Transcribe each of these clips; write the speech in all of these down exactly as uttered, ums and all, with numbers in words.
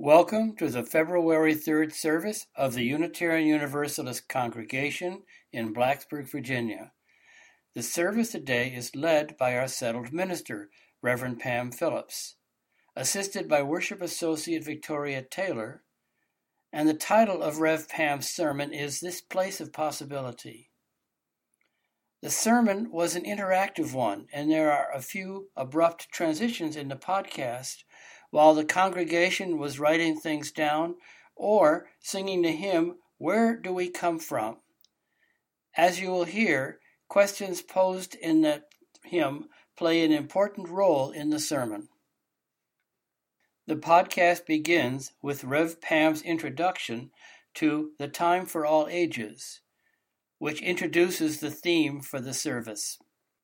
Welcome to the February third service of the Unitarian Universalist Congregation in Blacksburg, Virginia. The service today is led by our settled minister, Reverend Pam Phillips, assisted by Worship Associate Victoria Taylor, and the title of Rev Pam's sermon is This Place of Possibility. The sermon was an interactive one, and there are a few abrupt transitions in the podcast while the congregation was writing things down or singing the hymn, Where Do We Come From? As you will hear, questions posed in the hymn play an important role in the sermon. The podcast begins with Rev Pam's introduction to The Time for All Ages, which introduces the theme for the service.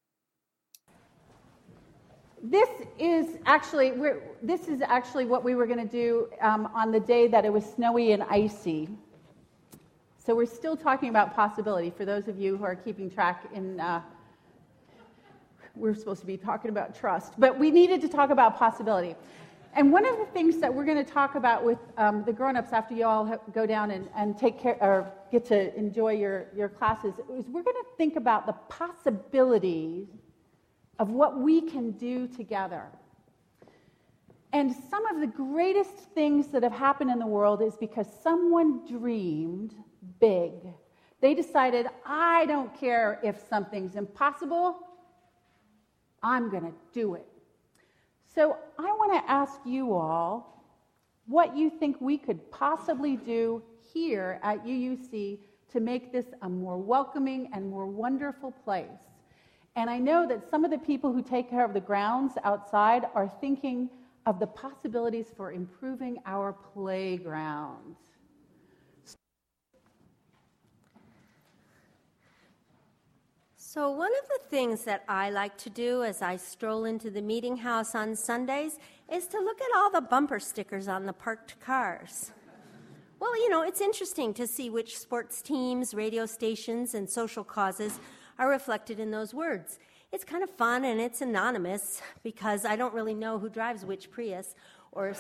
This is actually we're, this is actually what we were going to do um, on the day that it was snowy and icy. So we're still talking about possibility. For those of you who are keeping track, in uh, we're supposed to be talking about trust, but we needed to talk about possibility. And one of the things that we're going to talk about with um, the grown-ups after you all have, go down and, and take care or get to enjoy your, your classes is we're going to think about the possibilities of what we can do together. And some of the greatest things that have happened in the world is because someone dreamed big. They decided, I don't care if something's impossible, I'm going to do it. So I want to ask you all what you think we could possibly do here at U U C to make this a more welcoming and more wonderful place. And I know that some of the people who take care of the grounds outside are thinking of the possibilities for improving our playgrounds. So one of the things that I like to do as I stroll into the meeting house on Sundays is to look at all the bumper stickers on the parked cars. Well, you know, it's interesting to see which sports teams, radio stations, and social causes are reflected in those words. It's kind of fun and it's anonymous because I don't really know who drives which Prius or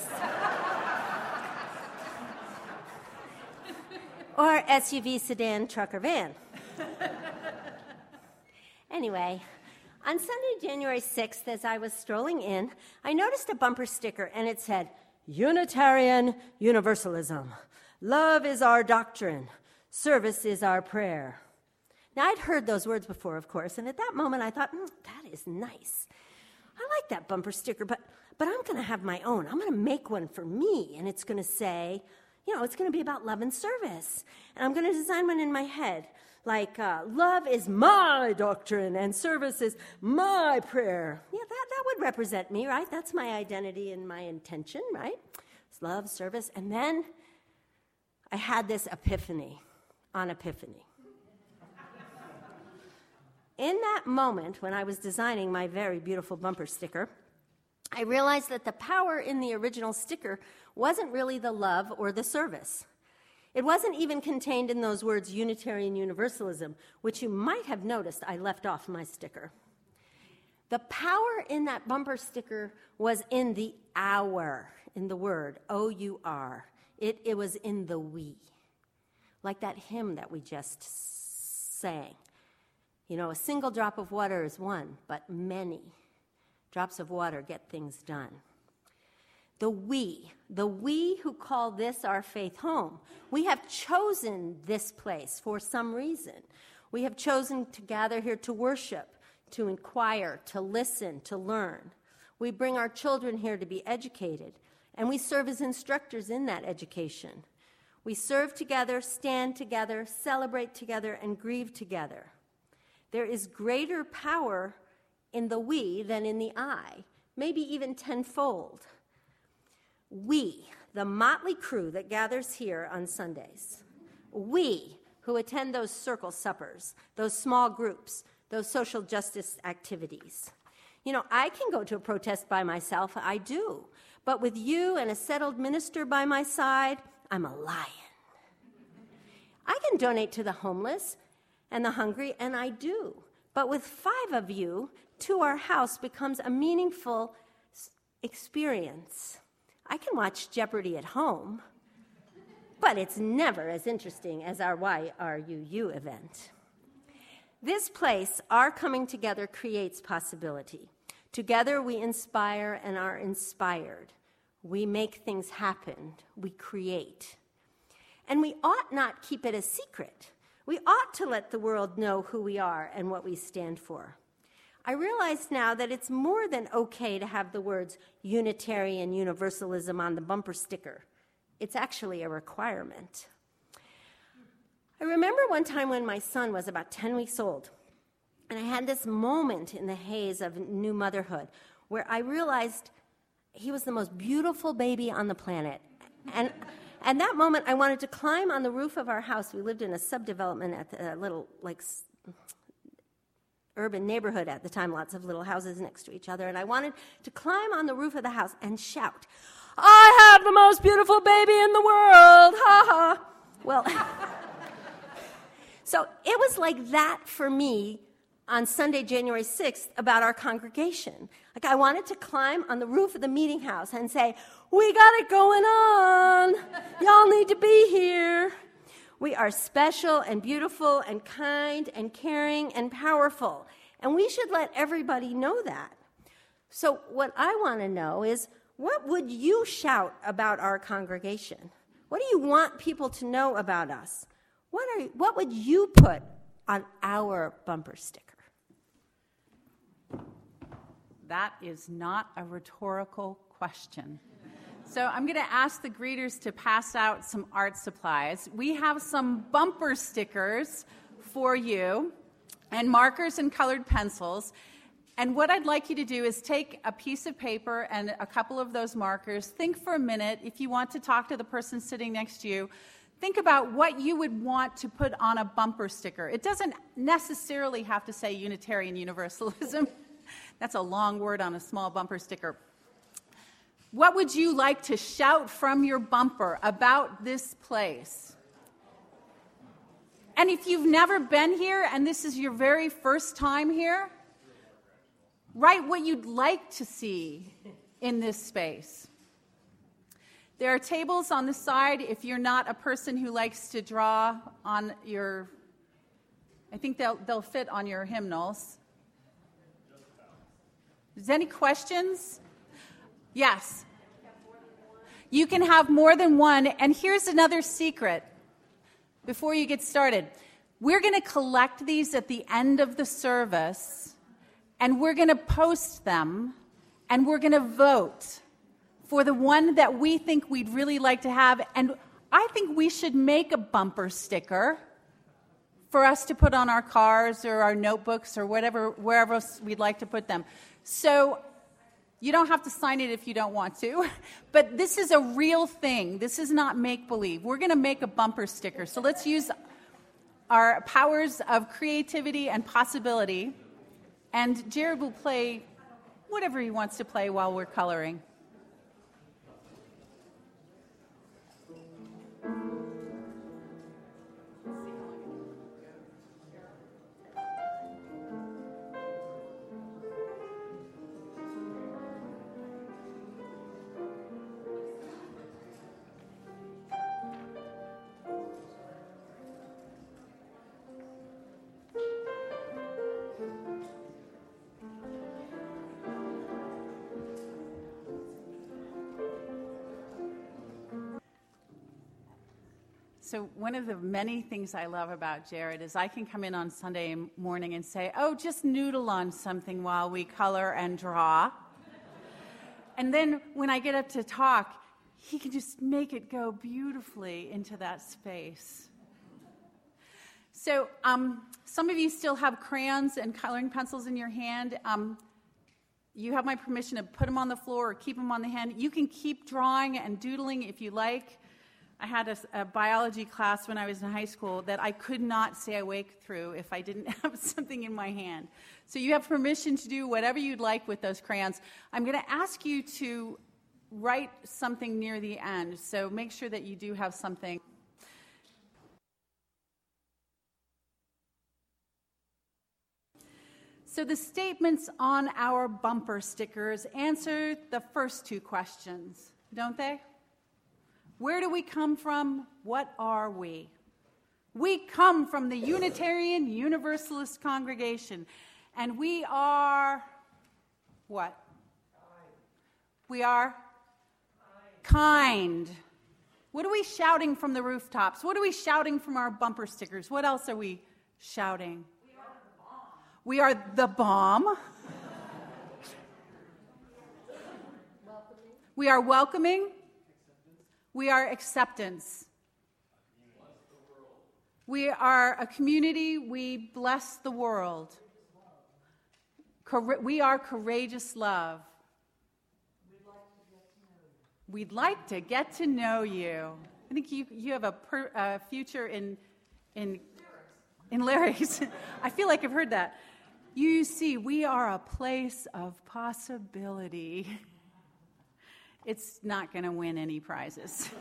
or S U V, sedan, truck, or van. Anyway, on Sunday, January sixth, as I was strolling in, I noticed a bumper sticker, and it said, Unitarian Universalism. Love is our doctrine. Service is our prayer. Now, I'd heard those words before, of course, and at that moment, I thought, mm, that is nice. I like that bumper sticker, but, but I'm going to have my own. I'm going to make one for me, and it's going to say, you know, it's going to be about love and service. And I'm going to design one in my head. Like, uh, love is my doctrine and service is my prayer. Yeah, that, that would represent me, right? That's my identity and my intention, right? It's love, service. And then I had this epiphany on Epiphany. In that moment, when I was designing my very beautiful bumper sticker, I realized that the power in the original sticker wasn't really the love or the service. It wasn't even contained in those words, Unitarian Universalism, which you might have noticed I left off my sticker. The power in that bumper sticker was in the hour, in the word, O U R. It, it was in the we. Like that hymn that we just sang. You know, a single drop of water is one, but many drops of water get things done. The we, the we who call this our faith home. We have chosen this place for some reason. We have chosen to gather here to worship, to inquire, to listen, to learn. We bring our children here to be educated, and we serve as instructors in that education. We serve together, stand together, celebrate together, and grieve together. There is greater power in the we than in the I, maybe even tenfold. We, the motley crew that gathers here on Sundays, we who attend those circle suppers, those small groups, those social justice activities. You know, I can go to a protest by myself, I do, but with you and a settled minister by my side, I'm a lion. I can donate to the homeless and the hungry, and I do, but with five of you, to our house becomes a meaningful experience. I can watch Jeopardy at home, but it's never as interesting as our Y R U U event. This place, our coming together, creates possibility. Together we inspire and are inspired. We make things happen. We create. And we ought not keep it a secret. We ought to let the world know who we are and what we stand for. I realize now that it's more than okay to have the words Unitarian Universalism on the bumper sticker. It's actually a requirement. I remember one time when my son was about ten weeks old, and I had this moment in the haze of new motherhood where I realized he was the most beautiful baby on the planet. And at that moment, I wanted to climb on the roof of our house. We lived in a subdevelopment at the little, like, urban neighborhood at the time, lots of little houses next to each other. And I wanted to climb on the roof of the house and shout, "I have the most beautiful baby in the world, ha ha." Well, so it was like that for me on Sunday, January sixth, about our congregation. Like, I wanted to climb on the roof of the meeting house and say, "We got it going on. Y'all need to be here. We are special and beautiful and kind and caring and powerful. And we should let everybody know that." So what I want to know is, what would you shout about our congregation? What do you want people to know about us? What are what would you put on our bumper sticker? That is not a rhetorical question. So I'm going to ask the greeters to pass out some art supplies. We have some bumper stickers for you, and markers and colored pencils. And what I'd like you to do is take a piece of paper and a couple of those markers. Think for a minute. If you want to talk to the person sitting next to you, think about what you would want to put on a bumper sticker. It doesn't necessarily have to say Unitarian Universalism. That's a long word on a small bumper sticker. What would you like to shout from your bumper about this place? And if you've never been here and this is your very first time here, write what you'd like to see in this space. There are tables on the side if you're not a person who likes to draw on your, I think they'll, they'll fit on your hymnals. Is there any questions? Yes. You can have more than one. And here's another secret before you get started. We're going to collect these at the end of the service, and we're going to post them, and we're going to vote for the one that we think we'd really like to have. And I think we should make a bumper sticker for us to put on our cars or our notebooks or whatever, wherever else we'd like to put them. So you don't have to sign it if you don't want to, but this is a real thing. This is not make-believe. We're going to make a bumper sticker. So let's use our powers of creativity and possibility, and Jared will play whatever he wants to play while we're coloring. So one of the many things I love about Jared is I can come in on Sunday morning and say, "Oh, just noodle on something while we color and draw." And then when I get up to talk, he can just make it go beautifully into that space. So um, some of you still have crayons and coloring pencils in your hand. Um, you have my permission to put them on the floor or keep them on the hand. You can keep drawing and doodling if you like. I had a, a biology class when I was in high school that I could not stay awake through if I didn't have something in my hand. So you have permission to do whatever you'd like with those crayons. I'm going to ask you to write something near the end, so make sure that you do have something. So the statements on our bumper stickers answer the first two questions. don't they? Where do we come from? What are we? We come from the Unitarian Universalist congregation, and we are what? We are kind. What are we shouting from the rooftops? What are we shouting from our bumper stickers? What else are we shouting? We are the bomb. We are the bomb. We are welcoming. We are acceptance. We are a community. We bless the world. We are courageous love. We'd like to get to know you. I think you you have a, per, a future in in in lyrics. I feel like I've heard that. You see, we are a place of possibility. It's not going to win any prizes.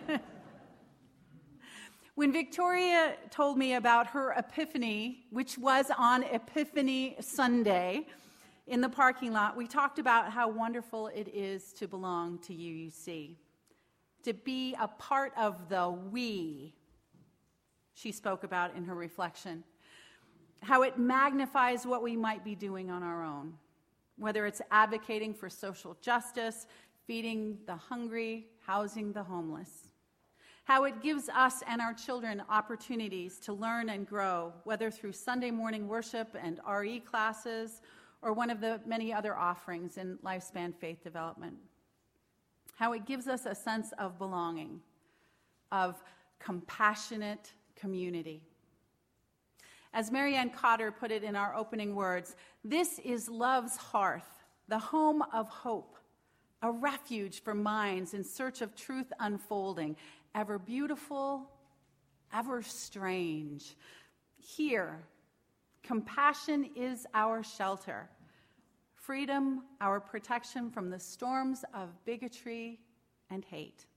When Victoria told me about her epiphany, which was on Epiphany Sunday in the parking lot, we talked about how wonderful it is to belong to U U C, to be a part of the we, she spoke about in her reflection, how it magnifies what we might be doing on our own, whether it's advocating for social justice, feeding the hungry, housing the homeless, how it gives us and our children opportunities to learn and grow, whether through Sunday morning worship and R E classes, or one of the many other offerings in Lifespan Faith Development. How it gives us a sense of belonging, of compassionate community. As Marianne Cotter put it in our opening words, this is love's hearth, the home of hope, a refuge for minds in search of truth unfolding, ever beautiful, ever strange. Here, compassion is our shelter, freedom our protection from the storms of bigotry and hate.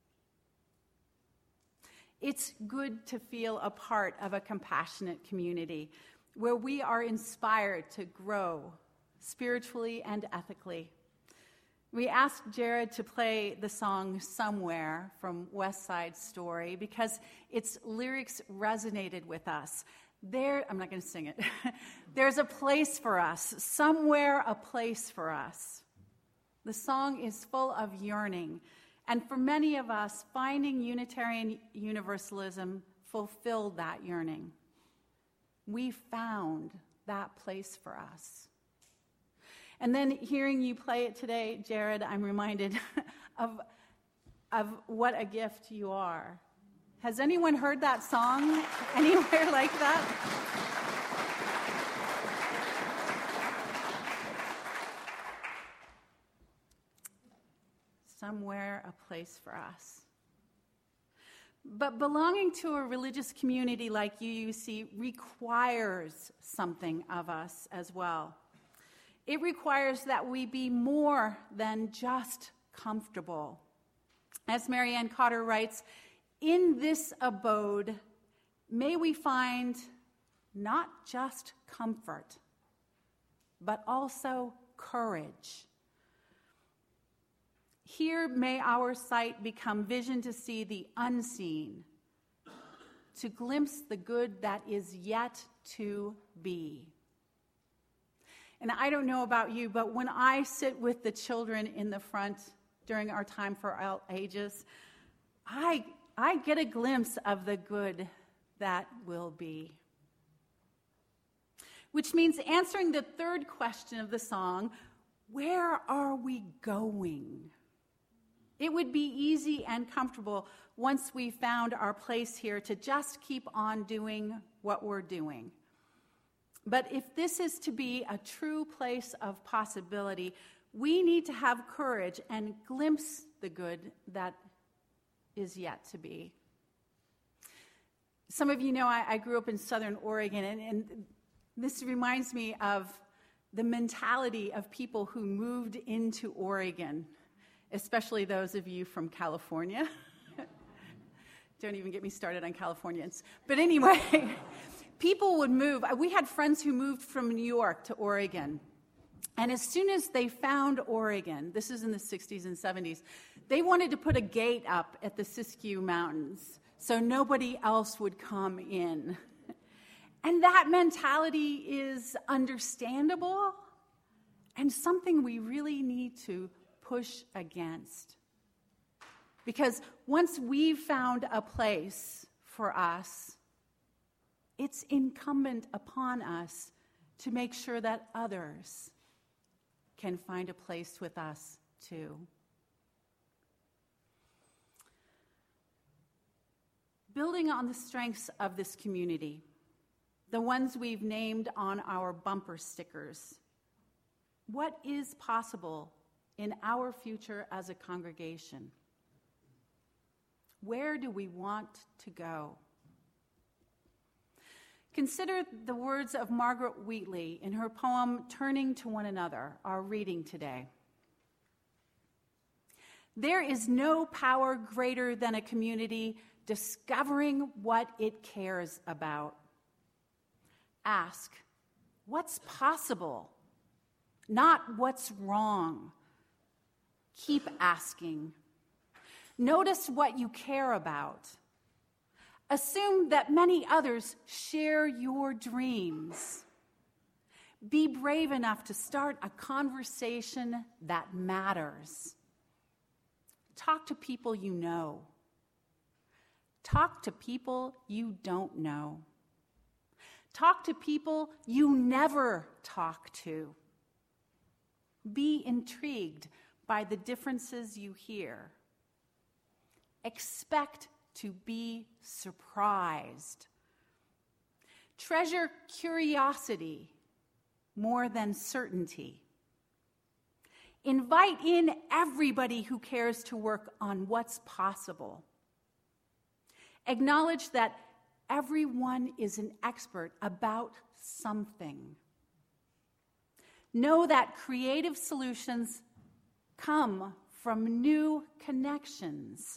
It's good to feel a part of a compassionate community where we are inspired to grow spiritually and ethically. We asked Jared to play the song Somewhere from West Side Story because its lyrics resonated with us. There, I'm not going to sing it. There's a place for us, somewhere a place for us. The song is full of yearning, and for many of us, finding Unitarian Universalism fulfilled that yearning. We found that place for us. And then hearing you play it today, Jared, I'm reminded of, of what a gift you are. Has anyone heard that song anywhere like that? Somewhere a place for us. But belonging to a religious community like U U C requires something of us as well. It requires that we be more than just comfortable. As Marianne Cotter writes, in this abode, may we find not just comfort, but also courage. Here may our sight become vision to see the unseen, to glimpse the good that is yet to be. And I don't know about you, but when I sit with the children in the front during our time for all ages, I I get a glimpse of the good that will be. Which means answering the third question of the song, where are we going? It would be easy and comfortable once we found our place here to just keep on doing what we're doing. But if this is to be a true place of possibility, we need to have courage and glimpse the good that is yet to be. Some of you know I, I grew up in Southern Oregon, and, and this reminds me of the mentality of people who moved into Oregon, especially those of you from California. Don't even get me started on Californians. But anyway, people would move. We had friends who moved from New York to Oregon. And as soon as they found Oregon, this is in the sixties and seventies, they wanted to put a gate up at the Siskiyou Mountains so nobody else would come in. And that mentality is understandable and something we really need to push against. Because once we've found a place for us, it's incumbent upon us to make sure that others can find a place with us too. Building on the strengths of this community, the ones we've named on our bumper stickers, what is possible in our future as a congregation? Where do we want to go? Consider the words of Margaret Wheatley in her poem, Turning to One Another, our reading today. There is no power greater than a community discovering what it cares about. Ask, what's possible? Not what's wrong. Keep asking. Notice what you care about. Assume that many others share your dreams. Be brave enough to start a conversation that matters. Talk to people you know. Talk to people you don't know. Talk to people you never talk to. Be intrigued by the differences you hear. Expect to be surprised. Treasure curiosity more than certainty. Invite in everybody who cares to work on what's possible. Acknowledge that everyone is an expert about something. Know that creative solutions come from new connections.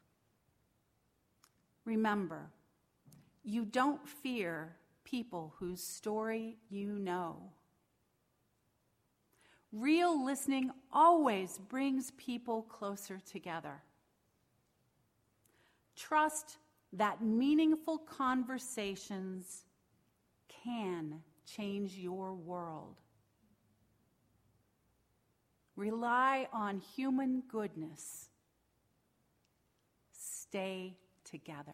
Remember, you don't fear people whose story you know. Real listening always brings people closer together. Trust that meaningful conversations can change your world. Rely on human goodness. Stay together.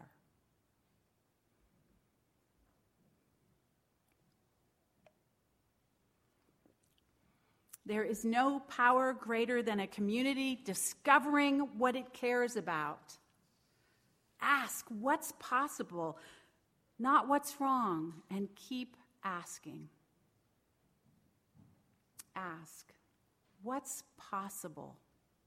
There is no power greater than a community discovering what it cares about. Ask what's possible, not what's wrong, and keep asking. Ask what's possible.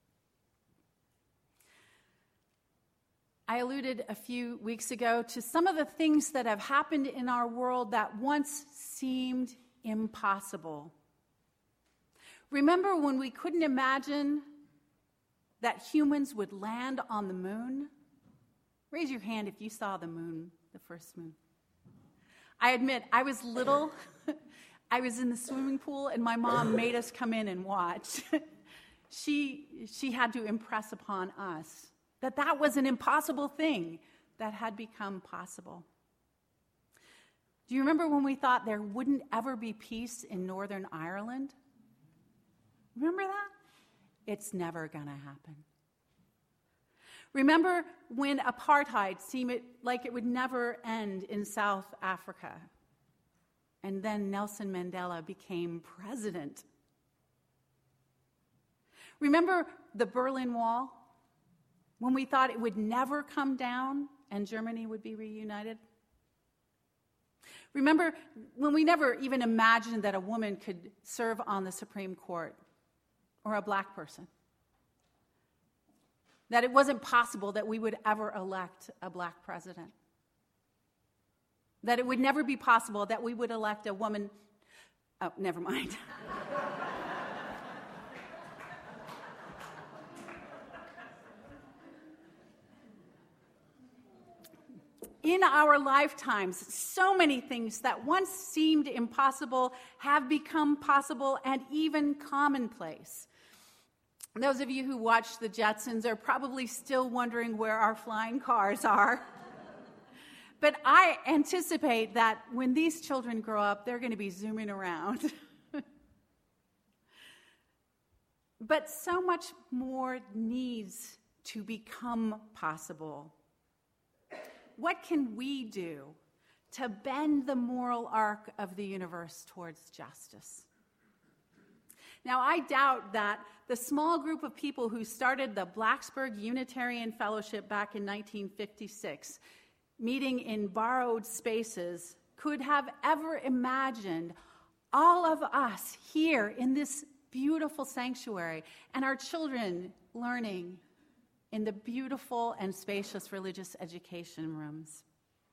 I alluded a few weeks ago to some of the things that have happened in our world that once seemed impossible. Remember when we couldn't imagine that humans would land on the moon? Raise your hand if you saw the moon, the first moon. I admit, I was little. I was in the swimming pool, and my mom made us come in and watch. she, she had to impress upon us that that was an impossible thing that had become possible. Do you remember when we thought there wouldn't ever be peace in Northern Ireland? Remember that? It's never going to happen. Remember when apartheid seemed like it would never end in South Africa? And then Nelson Mandela became president. Remember the Berlin Wall? When we thought it would never come down and Germany would be reunited? Remember when we never even imagined that a woman could serve on the Supreme Court, or a black person? That it wasn't possible that we would ever elect a black president. That it would never be possible that we would elect a woman. Oh, never mind. In our lifetimes, so many things that once seemed impossible have become possible and even commonplace. Those of you who watched the Jetsons are probably still wondering where our flying cars are. But I anticipate that when these children grow up, they're going to be zooming around. But so much more needs to become possible. What can we do to bend the moral arc of the universe towards justice? Now, I doubt that the small group of people who started the Blacksburg Unitarian Fellowship back in nineteen fifty-six, meeting in borrowed spaces, could have ever imagined all of us here in this beautiful sanctuary and our children learning in the beautiful and spacious religious education rooms.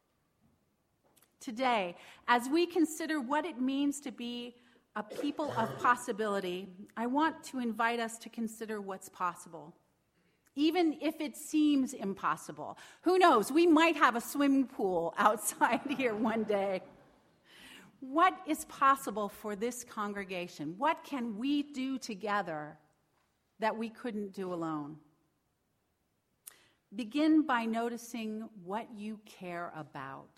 Today, as we consider what it means to be a people of possibility, I want to invite us to consider what's possible, even if it seems impossible. Who knows, we might have a swimming pool outside here one day. What is possible for this congregation? What can we do together that we couldn't do alone? Begin by noticing what you care about.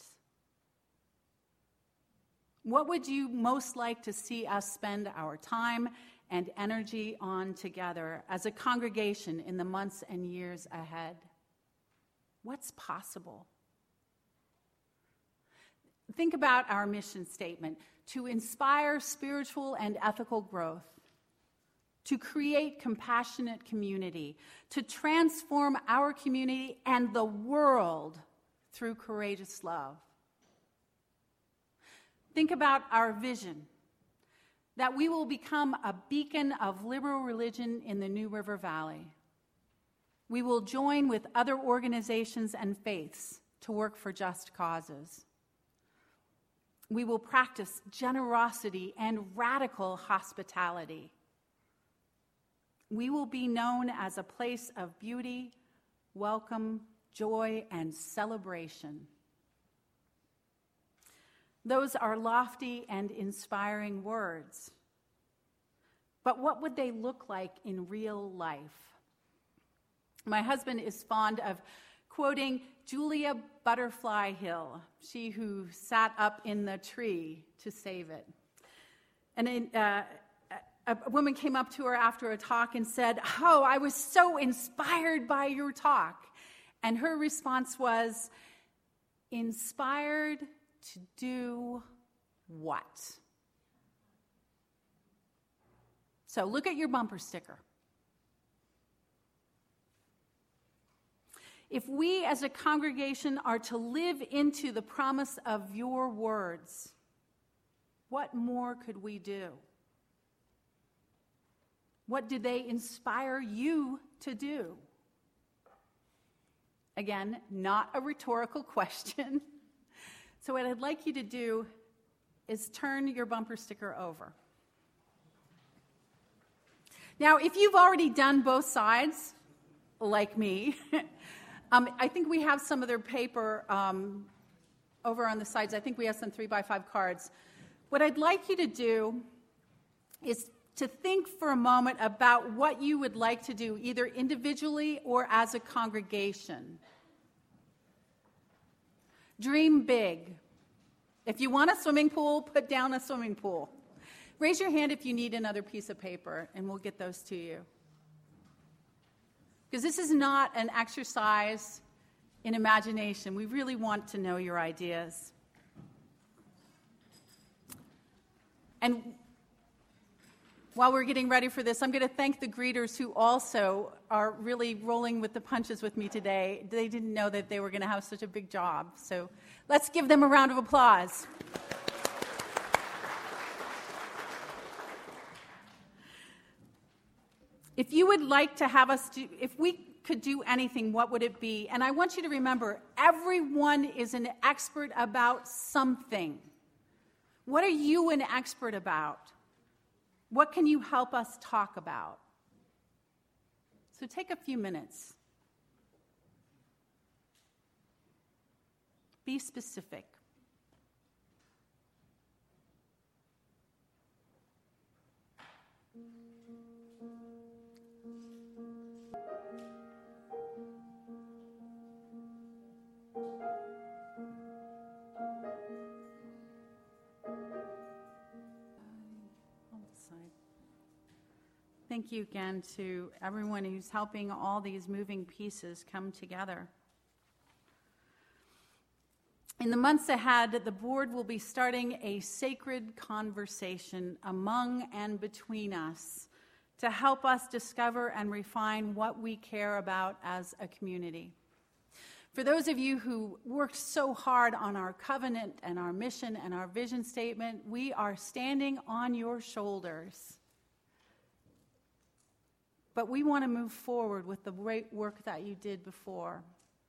What would you most like to see us spend our time and energy on together as a congregation in the months and years ahead? What's possible? Think about our mission statement: to inspire spiritual and ethical growth, to create compassionate community, to transform our community and the world through courageous love. Think about our vision, that we will become a beacon of liberal religion in the New River Valley. We will join with other organizations and faiths to work for just causes. We will practice generosity and radical hospitality. We will be known as a place of beauty, welcome, joy, and celebration. Those are lofty and inspiring words. But what would they look like in real life? My husband is fond of quoting Julia Butterfly Hill, she who sat up in the tree to save it. And in, uh, a woman came up to her after a talk and said, "Oh, I was so inspired by your talk." And her response was, "Inspired to do what?" So look at your bumper sticker. If we as a congregation are to live into the promise of your words, what more could we do? What do they inspire you to do? Again, not a rhetorical question. So what I'd like you to do is turn your bumper sticker over. Now, if you've already done both sides, like me, um, I think we have some of their paper um, over on the sides. I think we have some three by five cards. What I'd like you to do is to think for a moment about what you would like to do, either individually or as a congregation. Dream big. If you want a swimming pool, put down a swimming pool. Raise your hand if you need another piece of paper, and we'll get those to you. Because this is not an exercise in imagination. We really want to know your ideas. And while we're getting ready for this, I'm going to thank the greeters who also are really rolling with the punches with me today. They didn't know that they were going to have such a big job. So let's give them a round of applause. If you would like to have us do, if we could do anything, what would it be? And I want you to remember, everyone is an expert about something. What are you an expert about? What can you help us talk about? So take a few minutes. Be specific. Thank you again to everyone who's helping all these moving pieces come together. In the months ahead, the board will be starting a sacred conversation among and between us to help us discover and refine what we care about as a community. For those of you who worked so hard on our covenant and our mission and our vision statement, we are standing on your shoulders. But we want to move forward with the great work that you did before.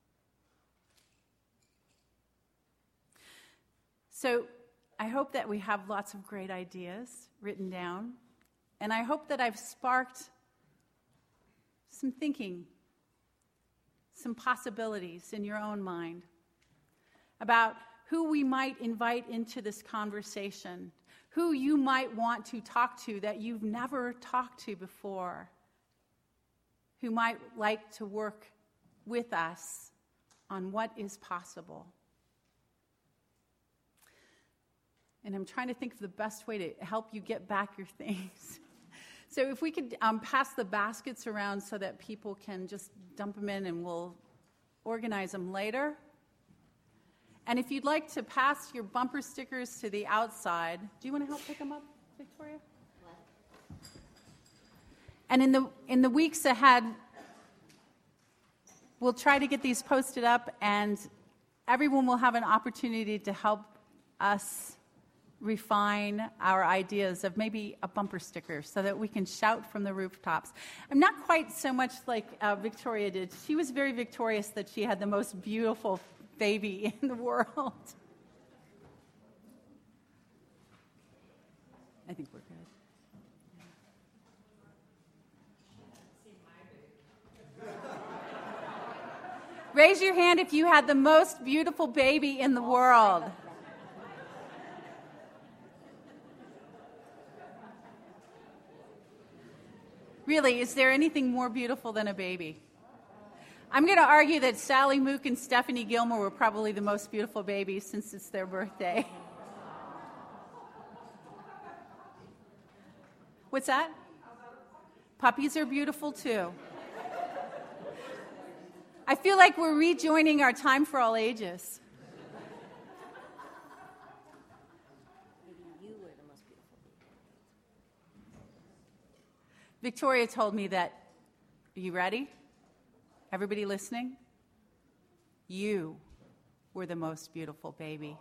So I hope that we have lots of great ideas written down, and I hope that I've sparked some thinking, some possibilities in your own mind about who we might invite into this conversation, who you might want to talk to that you've never talked to before, who might like to work with us on what is possible. And I'm trying to think of the best way to help you get back your things. So if we could um, pass the baskets around so that people can just dump them in and we'll organize them later. And if you'd like to pass your bumper stickers to the outside, do you want to help pick them up, Victoria? And in the in the weeks ahead, we'll try to get these posted up, and everyone will have an opportunity to help us refine our ideas of maybe a bumper sticker so that we can shout from the rooftops. I'm not quite so much like uh, Victoria did. She was very victorious that she had the most beautiful baby in the world. I think we're good. Raise your hand if you had the most beautiful baby in the world. Really, is there anything more beautiful than a baby? I'm going to argue that Sally Mook and Stephanie Gilmore were probably the most beautiful babies since it's their birthday. What's that? Puppies are beautiful too. I feel like we're rejoining our time for all ages. You were the most beautiful. Victoria told me that, are you ready? Everybody listening? You were the most beautiful baby.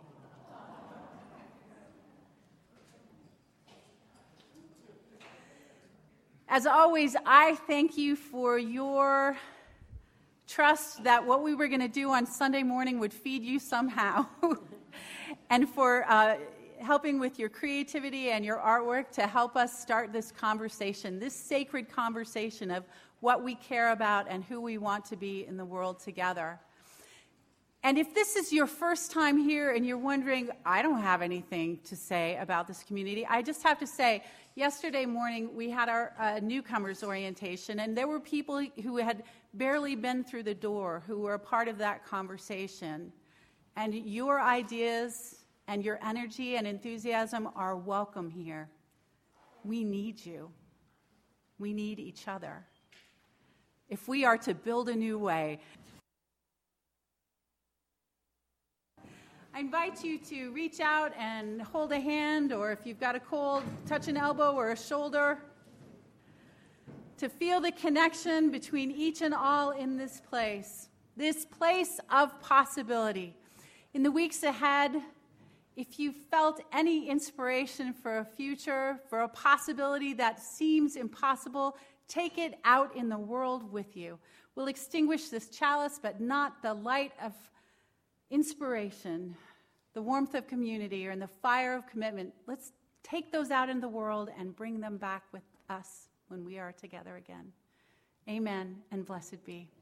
As always, I thank you for your trust that what we were going to do on Sunday morning would feed you somehow, and for uh, helping with your creativity and your artwork to help us start this conversation, this sacred conversation of what we care about and who we want to be in the world together. And if this is your first time here and you're wondering, I don't have anything to say about this community, I just have to say, yesterday morning we had our uh, newcomers orientation, and there were people who had barely been through the door who were a part of that conversation. And your ideas and your energy and enthusiasm are welcome here. We need you. We need each other. If we are to build a new way, I invite you to reach out and hold a hand, or if you've got a cold, touch an elbow or a shoulder, to feel the connection between each and all in this place, this place of possibility. In the weeks ahead, if you felt any inspiration for a future, for a possibility that seems impossible, take it out in the world with you. We'll extinguish this chalice, but not the light of inspiration, the warmth of community, or in the fire of commitment. Let's take those out in the world and bring them back with us when we are together again. Amen, and blessed be.